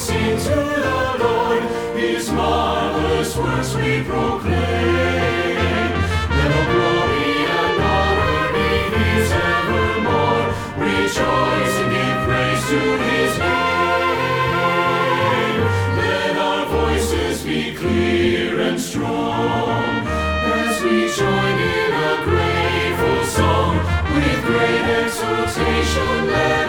sing to the Lord, His marvelous works we proclaim. Let all glory and honor be His evermore. Rejoice and give praise to His name. Let our voices be clear and strong as we join in a grateful song with great exultation.